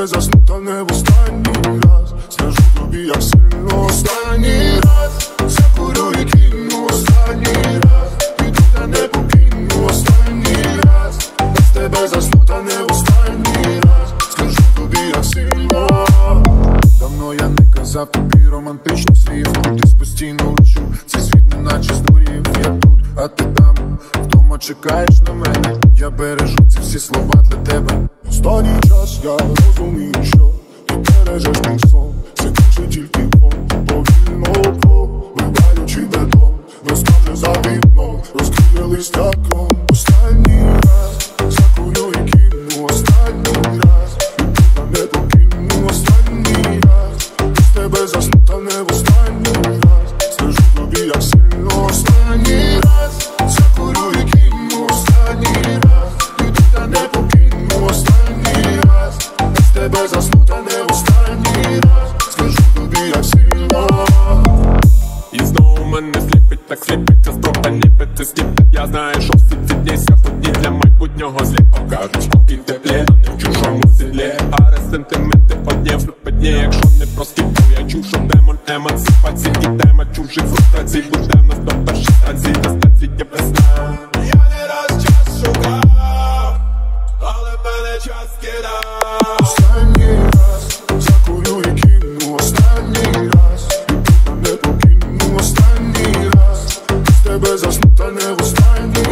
тебе засну, та не в останній раз. Скажу тобі, як сильно останній раз. Закурю і кину останній раз. Піду та не покину останній раз. Без тебе засну, та не в останній раз. Скажу тобі, як сильно. Давно я не казав тобі романтичних слів. Десь постійно лечу, цей світ неначе здурів. Я тут, а ти там, вдома чекаєш на мене. Я бережу ці всі слова для тебе. Останній час я розумію, що ти бережеш мій сон. Сидячи тільки фон, повільно пробиваючи бетон. Розкаже за вікном, розкриє листяком. Останній раз, закурю і кину останній раз. Та не покину останній раз. Без тебе засну, та не в останній раз. Скажу тобі, як сильно останній раз. Закурю і кину останній раз. Піду та не покину останній раз. Без тебе засну, та не в останній раз. Скажу тобі, як сильно. І знову мене сліпить, так сліпить, це спроба ліпити, сліпить. Я знаю, що всі ці дні сьогодні для майбутнього сліпо. Кажуть, спокій теплі, а не в чужому сідлі. А ресентименти одні в припадні, якщо не проскіпу. Я чув, що демон емансипації і тема чужих фрустрацій. Буде в нас до перших станцій, на станції є весна. Я не раз час шукав, але мене час кидав. Останній раз, закурю і кину останній раз. Піду та не покину останній раз. Без тебе засну, та не в останній